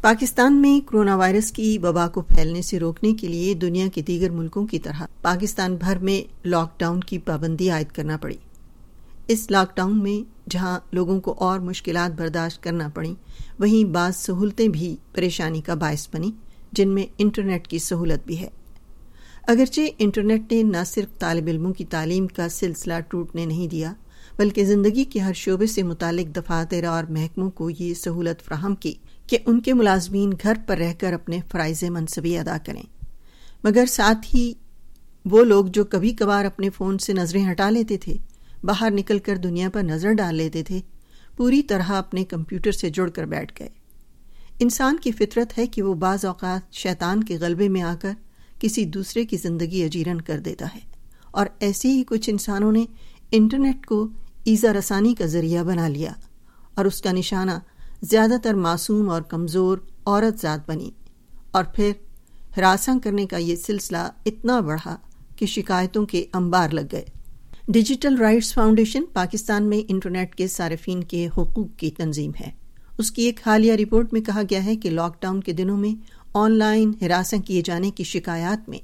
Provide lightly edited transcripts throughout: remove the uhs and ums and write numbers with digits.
پاکستان میں corona virus کی وبا کو پھیلنے سے روکنے کے لیے دنیا کے دیگر ملکوں کی طرح پاکستان بھر میں لاک ڈاؤن کی پابندی عائد کرنا پڑی۔ اس لاک ڈاؤن میں جہاں لوگوں کو اور مشکلات برداشت کرنا پڑیں، وہیں بعض سہولتیں بھی پریشانی کا باعث بنیں، جن میں انٹرنیٹ کی سہولت بھی ہے۔ اگرچہ انٹرنیٹ نے نہ صرف طالب علموں کی تعلیم کا سلسلہ ٹوٹنے نہیں دیا، بلکہ زندگی کے ہر شعبے سے متعلق دفاتر اور محکموں کو یہ سہولت فراہم کی کہ ان کے ملازمین گھر پر رہ کر اپنے فرائض منصبی ادا کریں، مگر ساتھ ہی وہ لوگ جو کبھی کبھار اپنے فون سے نظریں ہٹا لیتے تھے، باہر نکل کر دنیا پر نظر ڈال لیتے تھے، پوری طرح اپنے کمپیوٹر سے جڑ کر بیٹھ گئے۔ انسان کی فطرت ہے کہ وہ بعض اوقات شیطان کے غلبے میں آ کر کسی دوسرے کی زندگی اجیرن کر دیتا ہے، اور ایسے ہی کچھ انسانوں نے انٹرنیٹ کو ایذا رسانی کا ذریعہ بنا لیا، اور اس کا نشانہ زیادہ تر معصوم اور کمزور عورت ذات بنی، اور پھر ہراساں کرنے کا یہ سلسلہ اتنا بڑھا کہ شکایتوں کے انبار لگ گئے۔ ڈیجیٹل رائٹس فاؤنڈیشن پاکستان میں انٹرنیٹ کے صارفین کے حقوق کی تنظیم ہے۔ اس کی ایک حالیہ رپورٹ میں کہا گیا ہے کہ لاک ڈاؤن کے دنوں میں آن لائن ہراساں کیے جانے کی شکایات میں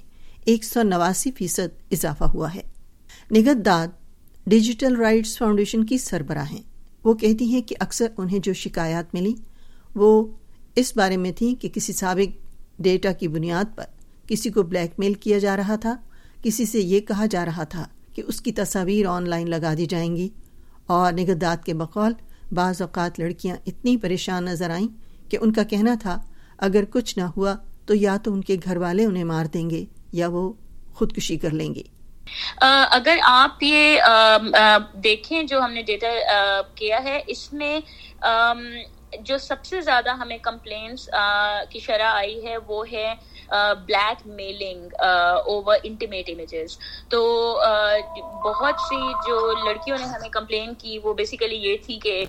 189% اضافہ ہوا ہے۔ نگہت داد ڈیجیٹل رائٹس فاؤنڈیشن کی سربراہ ہیں۔ وہ کہتی ہیں کہ اکثر انہیں جو شکایات ملی وہ اس بارے میں تھیں کہ کسی سابق ڈیٹا کی بنیاد پر کسی کو بلیک میل کیا جا رہا تھا، کسی سے یہ کہا جا رہا تھا کہ اس کی تصاویر آن لائن لگا دی جائیں گی، اور نگہت داد کے بقول بعض اوقات لڑکیاں اتنی پریشان نظر آئیں کہ ان کا کہنا تھا اگر کچھ نہ ہوا تو یا تو ان کے گھر والے انہیں مار دیں گے یا وہ خودکشی کر لیں گے۔ اگر آپ یہ دیکھیں جو ہم نے ڈیٹا کیا ہے، اس میں جو سب سے زیادہ ہمیں کمپلینٹس کی شرح آئی ہے وہ ہے blackmailing over intimate images. تو بہت سی جو لڑکیوں نے ہمیں کمپلین کی وہ بیسیکلی یہ تھی کہ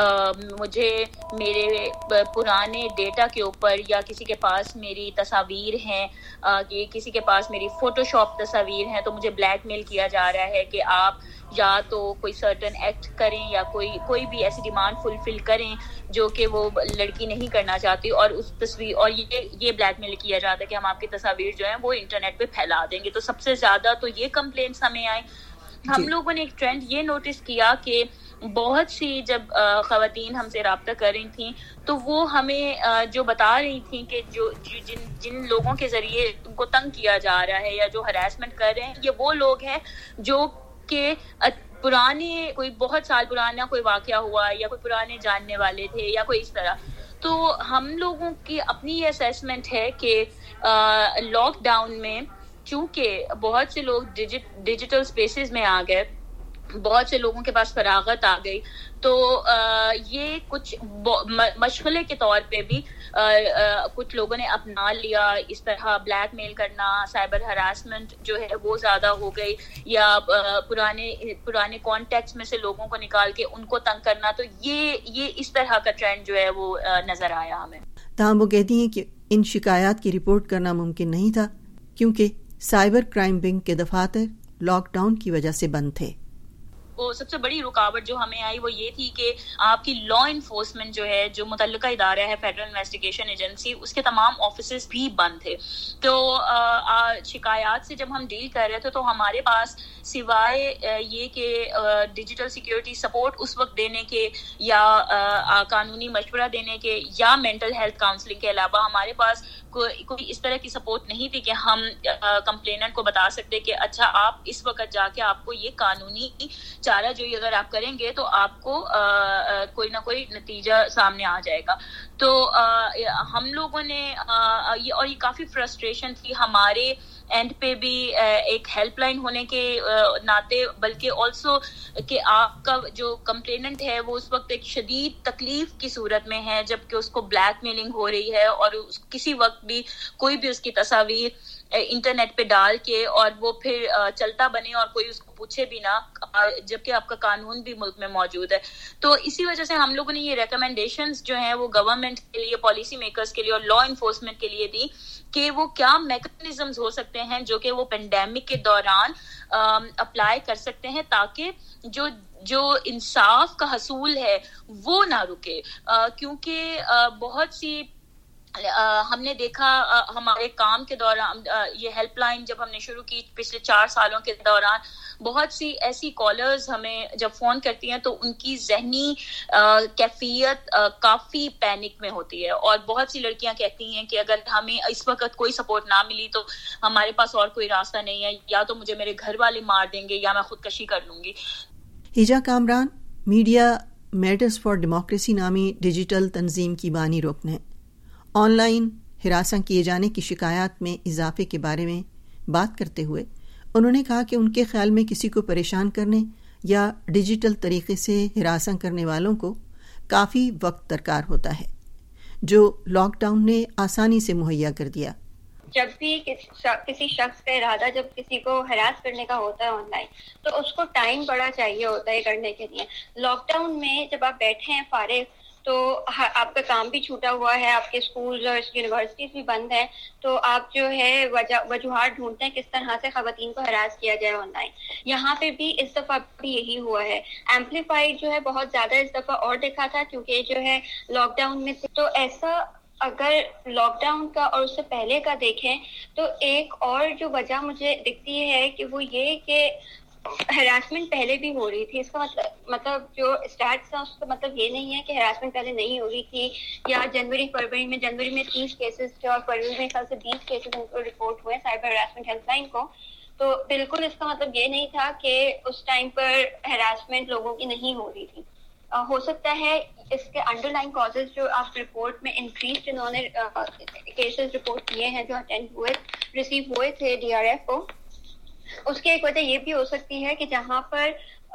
مجھے میرے پرانے ڈیٹا کے اوپر یا کسی کے پاس میری تصاویر ہیں، کہ کسی کے پاس میری فوٹو شاپ تصاویر ہیں، تو مجھے بلیک میل کیا جا رہا ہے کہ آپ یا تو کوئی سرٹن ایکٹ کریں یا کوئی بھی ایسی ڈیمانڈ فلفل کریں جو کہ وہ لڑکی نہیں کرنا چاہتی، اور اس تصویر اور یہ بلیک میل کیا جاتا ہے کہ ہم آپ کی تصاویر جو ہیں وہ انٹرنیٹ پہ پھیلا دیں گے۔ تو سب سے زیادہ تو یہ کمپلینٹس ہمیں آئیں۔ ہم لوگوں نے ایک ٹرینڈ یہ نوٹس کیا کہ بہت سی جب خواتین ہم سے رابطہ کر رہی تھیں تو وہ ہمیں جو بتا رہی تھیں کہ جن لوگوں کے ذریعے ان کو تنگ کیا جا رہا ہے یا جو ہراسمنٹ کر رہے ہیں، یہ وہ لوگ ہیں جو کہ پرانے کوئی بہت سال پرانا کوئی واقعہ ہوا یا کوئی پرانے جاننے والے تھے یا کوئی اس طرح۔ تو ہم لوگوں کی اپنی یہ اسیسمنٹ ہے کہ لاک ڈاؤن میں چونکہ بہت سے لوگ ڈیجیٹل اسپیسز میں آ گئے، بہت سے لوگوں کے پاس فراغت آ گئی، تو یہ کچھ مشغلے کے طور پہ بھی کچھ لوگوں نے اپنا لیا۔ اس طرح بلیک میل کرنا، سائبر ہراسمنٹ جو ہے وہ زیادہ ہو گئی، یا پرانے کانٹیکٹس میں سے لوگوں کو نکال کے ان کو تنگ کرنا۔ تو یہ اس طرح کا ٹرینڈ جو ہے وہ نظر آیا ہمیں۔ تاہم وہ کہتی ہیں کہ ان شکایات کی رپورٹ کرنا ممکن نہیں تھا کیونکہ سائبر کرائم ونگ کے دفاتر لاک ڈاؤن کی وجہ سے بند تھے۔ وہ سب سے بڑی رکاوٹ جو ہمیں آئی وہ یہ تھی کہ آپ کی لا انفورسمنٹ جو ہے، جو متعلقہ ادارہ ہے فیڈرل انویسٹیگیشن ایجنسی، اس کے تمام آفیسز بھی بند تھے۔ تو شکایات سے جب ہم ڈیل کر رہے تھے تو ہمارے پاس سوائے یہ کہ ڈیجیٹل سیکیورٹی سپورٹ اس وقت دینے کے یا قانونی مشورہ دینے کے یا مینٹل ہیلتھ کاؤنسلنگ کے علاوہ ہمارے پاس کوئی اس طرح کی سپورٹ نہیں تھی کہ ہم کمپلیننٹ کو بتا سکتے کہ اچھا آپ اس وقت جا کے آپ کو یہ قانونی چارہ جو اگر آپ کریں گے تو آپ کو کوئی نہ کوئی نتیجہ سامنے آ جائے گا۔ تو ہم لوگوں نے اور یہ کافی فرسٹریشن تھی ہمارے اینڈ پہ بھی، ایک ہیلپ لائن ہونے کے ناطے، بلکہ آلسو کہ آپ کا جو کمپلیننٹ ہے وہ اس وقت ایک شدید تکلیف کی صورت میں ہے جبکہ اس کو بلیک میلنگ ہو رہی ہے، اور کسی وقت بھی کوئی بھی اس کی تصاویر انٹرنیٹ پہ ڈال کے اور وہ پھر چلتا بنے اور کوئی اس کو پوچھے بھی نہ، جبکہ آپ کا قانون بھی ملک میں موجود ہے۔ تو اسی وجہ سے ہم لوگوں نے یہ ریکمنڈیشنز جو ہیں وہ گورنمنٹ کے لیے، پالیسی میکرز کے لیے اور لا انفورسمنٹ کے لیے دی کہ وہ کیا میکانزمز ہو سکتے ہیں جو کہ وہ پینڈیمک کے دوران اپلائی کر سکتے ہیں تاکہ جو انصاف کا حصول ہے وہ نہ رکے، کیونکہ بہت سی ہم نے دیکھا ہمارے کام کے دوران یہ ہیلپ لائن جب ہم نے شروع کی پچھلے 4 سالوں کے دوران، بہت سی ایسی کالرز ہمیں جب فون کرتی ہیں تو ان کی ذہنی کیفیت کافی پینک میں ہوتی ہے، اور بہت سی لڑکیاں کہتی ہیں کہ اگر ہمیں اس وقت کوئی سپورٹ نہ ملی تو ہمارے پاس اور کوئی راستہ نہیں ہے، یا تو مجھے میرے گھر والے مار دیں گے یا میں خودکشی کر لوں گی۔ Hija Kamran media matters for democracy نامی ڈیجیٹل تنظیم کی بانی رکن ہیں۔ آن لائن ہراساں کیے جانے کی شکایات میں اضافے کے بارے میں بات کرتے ہوئے انہوں نے کہا کہ ان کے خیال میں کسی کو پریشان کرنے یا ڈیجیٹل طریقے سے ہراساں کرنے والوں کو کافی وقت درکار ہوتا ہے، جو لاک ڈاؤن نے آسانی سے مہیا کر دیا۔ جب بھی کسی شخص کا ارادہ جب کسی کو ہراس کرنے کا ہوتا ہے آن لائن، تو اس کو ٹائم بڑا چاہیے ہوتا ہے کرنے کے لیے۔ لاک ڈاؤن میں جب آپ بیٹھے ہیں فارغ، تو آپ کا کام بھی چھوٹا ہوا ہے، آپ کے اسکولز اور یونیورسٹیز بھی بند ہیں، تو آپ جو ہے وجوہات ڈھونڈتے ہیں کس طرح سے خواتین کو ہراس کیا جائے آن لائن۔ یہاں پہ بھی اس دفعہ بھی یہی ہوا ہے۔ ایمپلیفائڈ جو ہے بہت زیادہ اس دفعہ اور دکھا تھا، کیونکہ جو ہے لاک ڈاؤن میں تو ایسا، اگر لاک ڈاؤن کا اور اس سے پہلے کا دیکھیں تو ایک اور جو وجہ مجھے دکھتی ہے کہ وہ یہ کہ ہراسمنٹ پہلے بھی ہو رہی تھی۔ اس کا مطلب جو اسٹارٹ تھا اس کا مطلب یہ نہیں ہے کہ ہراسمنٹ پہلے نہیں ہو رہی تھی، یا جنوری میں 30 کیسز تھے اور فروری میں خیال سے 20 کیسز ان کو رپورٹ ہوئے سائبر ہراسمنٹ ہیلپ لائن کو، تو بالکل اس کا مطلب یہ نہیں تھا کہ اس ٹائم پر ہراسمنٹ لوگوں کی نہیں ہو رہی تھی۔ ہو سکتا ہے اس کے انڈر لائن کازز جو آپ رپورٹ میں انکریز جنہوں نے کیسز رپورٹ کیے ہیں، جو ریسیو ہوئے تھے DRF کو، اس کی ایک وجہ یہ بھی ہو سکتی ہے کہ جہاں پر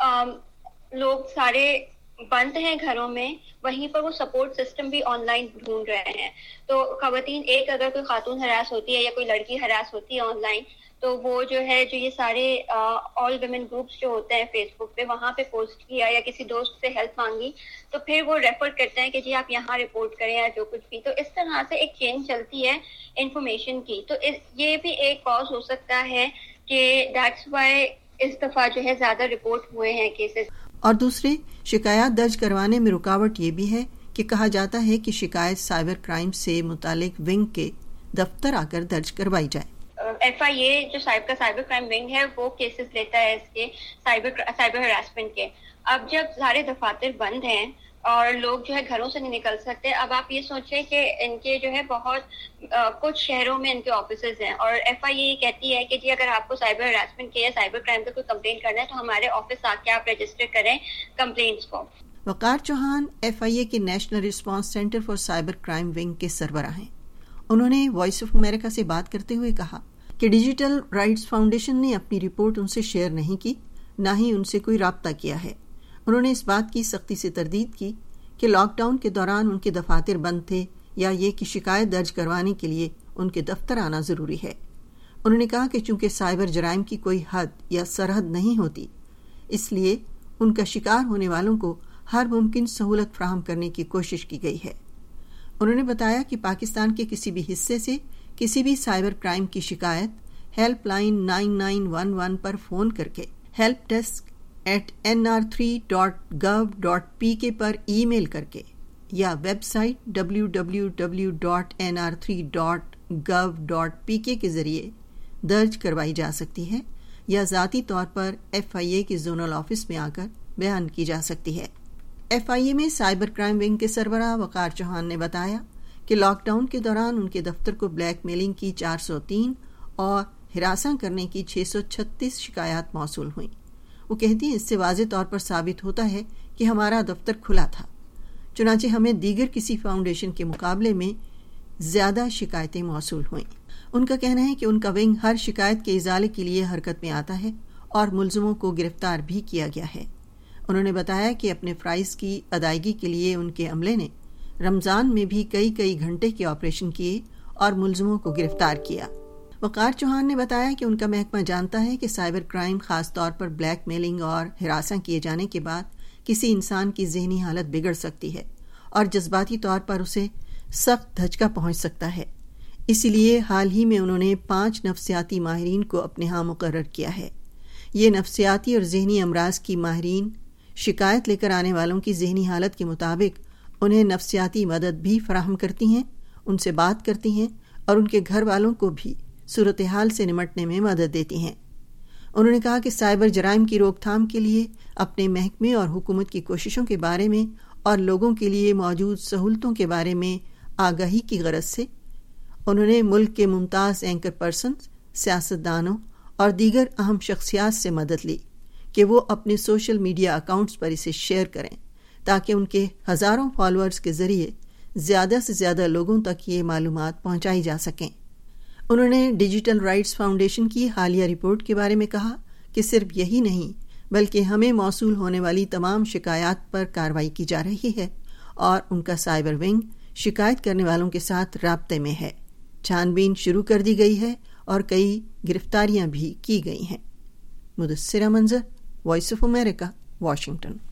لوگ سارے بند ہیں گھروں میں، وہیں پر وہ سپورٹ سسٹم بھی آن لائن ڈھونڈ رہے ہیں۔ تو خواتین، اگر کوئی خاتون ہراس ہوتی ہے یا کوئی لڑکی ہراس ہوتی ہے آن لائن، تو وہ جو ہے یہ سارے آل ویمن گروپس جو ہوتے ہیں فیس بک پہ، وہاں پہ پوسٹ کیا یا کسی دوست سے ہیلپ مانگی، تو پھر وہ ریفر کرتے ہیں کہ جی آپ یہاں رپورٹ کریں یا جو کچھ بھی۔ تو اس طرح سے ایک چین چلتی ہے انفارمیشن کی۔ تو یہ بھی ایک کاز ہو سکتا ہے کہ دیٹس وائی اس دفعہ جو ہے زیادہ رپورٹ ہوئے ہیں کیسز۔ اور دوسرے، شکایات درج کروانے میں رکاوٹ یہ بھی ہے کہ کہا جاتا ہے کہ شکایت سائبر کرائم سے متعلق ونگ کے دفتر آ کر درج کروائی جائے۔ FIA جو سائبر کرائم ونگ ہے وہ کیسز لیتا ہے اس کے سائبر ہراسمنٹ کے۔ اب جب سارے دفاتر بند ہیں اور لوگ جو ہے گھروں سے نہیں نکل سکتے، اب آپ یہ سوچیں کہ ان کے جو ہے بہت کچھ شہروں میں ان کے آفیسز ہیں، اور FIA یہ کہتی ہے کہ جی اگر آپ کو سائبر ہراسمنٹ کے یا سائبر کرائم کا کوئی کمپلین کرنا ہے تو ہمارے آفس آ کے آپ رجسٹر کریں کمپلینٹس کو۔ وقار چوہان FIA کے national response centre for cyber crime wing کے سربراہ ہیں۔ انہوں نے وائس آف امریکہ سے بات کرتے ہوئے کہا کہ ڈیجیٹل رائٹس فاؤنڈیشن نے اپنی رپورٹ ان سے شیئر نہیں کی، نہ ہی ان سے کوئی رابطہ کیا ہے۔ انہوں نے اس بات کی سختی سے تردید کی کہ لاک ڈاؤن کے دوران ان کے دفاتر بند تھے، یا یہ کہ شکایت درج کروانے کے لیے ان کے دفتر آنا ضروری ہے۔ انہوں نے کہا کہ چونکہ سائبر جرائم کی کوئی حد یا سرحد نہیں ہوتی، اس لیے ان کا شکار ہونے والوں کو ہر ممکن سہولت فراہم کرنے کی کوشش کی گئی ہے۔ انہوں نے بتایا کہ پاکستان کے کسی بھی حصے سے کسی بھی سائبر کرائم کی شکایت ہیلپ لائن 9911 پر فون کر کے، ہیلپ ڈیسک @nr3.gov.pk پر ای میل کر کے، یا ویب سائٹ www.nr3.gov.pk کے ذریعے درج کروائی جا سکتی ہے، یا ذاتی طور پر FIA کے زونل آفس میں آ کر بیان کی جا سکتی ہے۔ FIA میں سائبر کرائم ونگ کے سربراہ وقار چوہان نے بتایا کہ لاک ڈاؤن کے دوران ان کے دفتر کو بلیک میلنگ کی 403 اور ہراساں کرنے کی 636 شکایات موصول ہوئیں۔ وہ کہتی ہیں اس سے واضح طور پر ثابت ہوتا ہے کہ ہمارا دفتر کھلا تھا، چنانچہ ہمیں دیگر کسی فاؤنڈیشن کے مقابلے میں زیادہ شکایتیں موصول ہوئیں۔ ان کا کہنا ہے کہ ان کا ونگ ہر شکایت کے ازالے کے لیے حرکت میں آتا ہے اور ملزموں کو گرفتار بھی کیا گیا ہے۔ انہوں نے بتایا کہ اپنے فرائض کی ادائیگی کے لیے ان کے عملے نے رمضان میں بھی کئی گھنٹے کے آپریشن کیے اور ملزموں کو گرفتار کیا۔ وقار چوہان نے بتایا کہ ان کا محکمہ جانتا ہے کہ سائبر کرائم خاص طور پر بلیک میلنگ اور ہراساں کیے جانے کے بعد کسی انسان کی ذہنی حالت بگڑ سکتی ہے اور جذباتی طور پر اسے سخت دھچکا پہنچ سکتا ہے۔ اسی لیے حال ہی میں انہوں نے 5 نفسیاتی ماہرین کو اپنے ہاں مقرر کیا ہے۔ یہ نفسیاتی اور ذہنی امراض کی ماہرین شکایت لے کر آنے والوں کی ذہنی حالت کے مطابق انہیں نفسیاتی مدد بھی فراہم کرتی ہیں ان سے بات کرتی ہیں اور ان کے گھر والوں کو بھی صورتحال سے نمٹنے میں مدد دیتی ہیں۔ انہوں نے کہا کہ سائبر جرائم کی روک تھام کے لیے اپنے محکمے اور حکومت کی کوششوں کے بارے میں اور لوگوں کے لیے موجود سہولتوں کے بارے میں آگاہی کی غرض سے انہوں نے ملک کے ممتاز اینکر پرسنز، سیاستدانوں اور دیگر اہم شخصیات سے مدد لی کہ وہ اپنے سوشل میڈیا اکاؤنٹس پر اسے شیئر کریں تاکہ ان کے ہزاروں فالوورز کے ذریعے زیادہ سے زیادہ لوگوں تک یہ معلومات پہنچائی جا سکیں۔ انہوں نے ڈیجیٹل رائٹس فاؤنڈیشن کی حالیہ رپورٹ کے بارے میں کہا کہ صرف یہی نہیں بلکہ ہمیں موصول ہونے والی تمام شکایات پر کارروائی کی جا رہی ہے اور ان کا سائبر ونگ شکایت کرنے والوں کے ساتھ رابطے میں ہے۔ چھان بین شروع کر دی گئی ہے اور کئی گرفتاریاں بھی کی گئی ہیں۔ مدثرہ منظر، وائس آف امریکہ، واشنگٹن۔